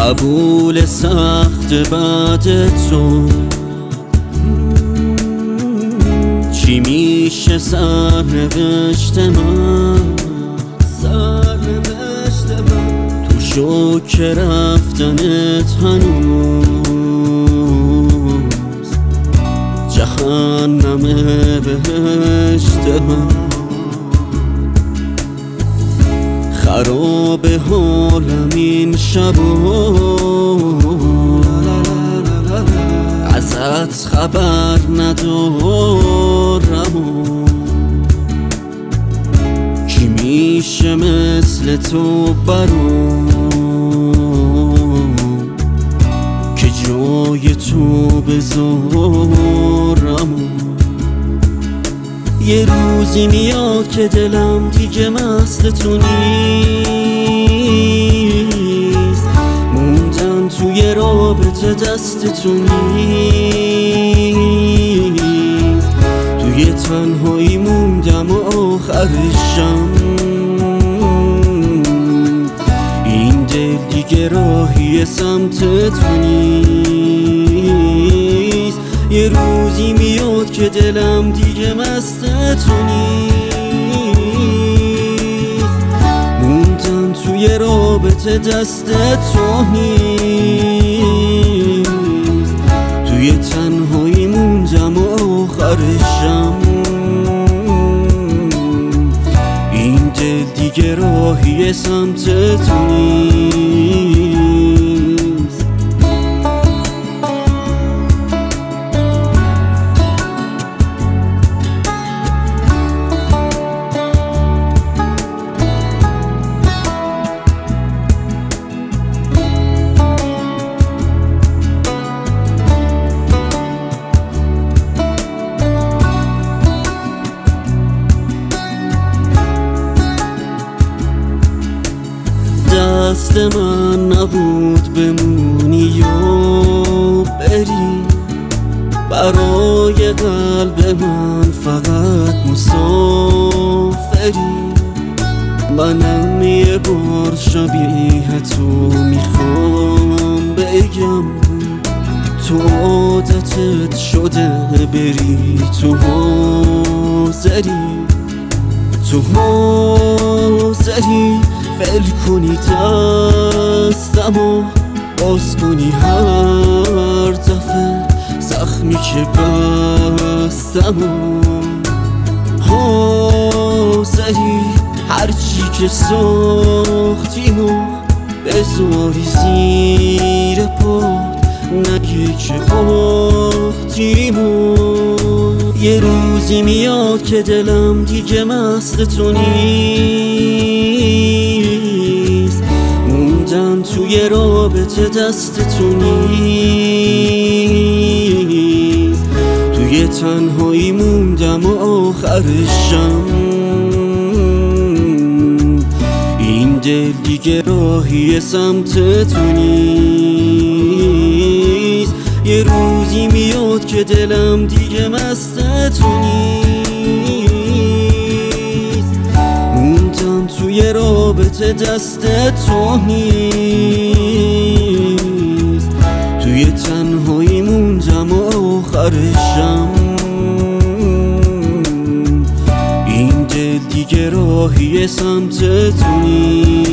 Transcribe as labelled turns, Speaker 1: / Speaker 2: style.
Speaker 1: قبول سخت بعد تو چی میشه سرنوشت من تو شوک رفتنت هنوز جهنم بهشت من خراب حالم این شبا ازت خبر ندارم کی میشه مثل تو برام که جای تو بذارم یه روزی میاد که دلم دیگه مست تو نیست موندن توی رابطه دست تو نیست توی تنهایی موندم و آخرشم این دل دیگه راهی سمت تو نیست یه روزی میاد که دلم دیگه مست تو نیست موندم توی رابطه دست تو نیست توی تنهایی موندم و آخرشم این دل دیگه راهی سمت تو نیست دست من نبود بمونی یا بری برای قلب من فقط مسافری منم یه بار شبیه تو میخوام بگم تو عادتت شده بری تو حاضری فل کنی دستمو باز کنی هر دفعه زخمی که بستمو حاضری هرچی که ساختیمو بذاری زیر پات نگی که باختیمو یه روزی میاد که دلم دیگه مست تو نیست موندن توی رابطه دست تو نیست توی تنهایی موندم و آخرشم این دل دیگه راهی سمت تو نیست یه روزی میاد که دلم دیگه مست تو نیست موندم توی رابطه دست تو نیست توی تنهایی موندم و آخرشم این دل دیگه راهی سمت تو نیست